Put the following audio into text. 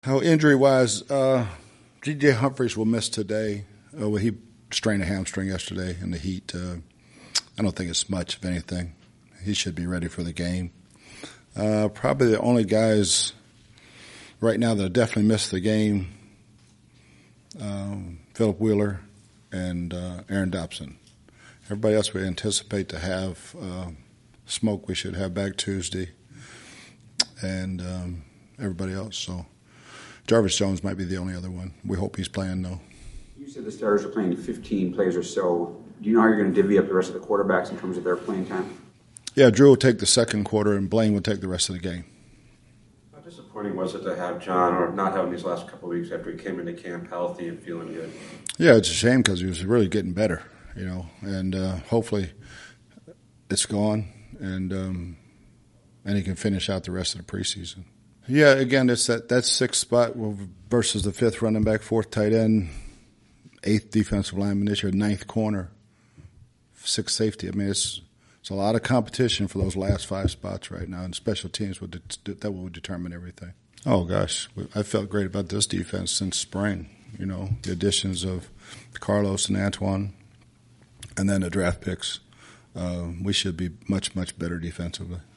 How injury-wise, G.J. Humphries will miss today. He strained a hamstring yesterday in the heat. I don't think it's much, if anything. He should be ready for the game. Probably the only guys right now that definitely missed the game, Philip Wheeler and Aaron Dobson. Everybody else we anticipate to have Smoke we should have back Tuesday, and everybody else. So Jarvis Jones might be the only other one. We hope he's playing, though. You said the starters are playing 15 plays or so. Do you know how you're going to divvy up the rest of the quarterbacks in terms of their playing time? Yeah, Drew will take the second quarter, and Blaine will take the rest of the game. How disappointing was it to have John, or not having these last couple of weeks after he came into camp healthy and feeling good? Yeah, it's a shame because he was really getting better, and hopefully it's gone, and he can finish out the rest of the preseason. Yeah, again, it's that sixth spot versus the fifth running back, fourth tight end, eighth defensive lineman this year, ninth corner, sixth safety. I mean, it's a lot of competition for those last five spots right now, and special teams that will determine everything. Oh, gosh, I felt great about this defense since spring. The additions of Carlos and Antoine, and then the draft picks. We should be much, much better defensively.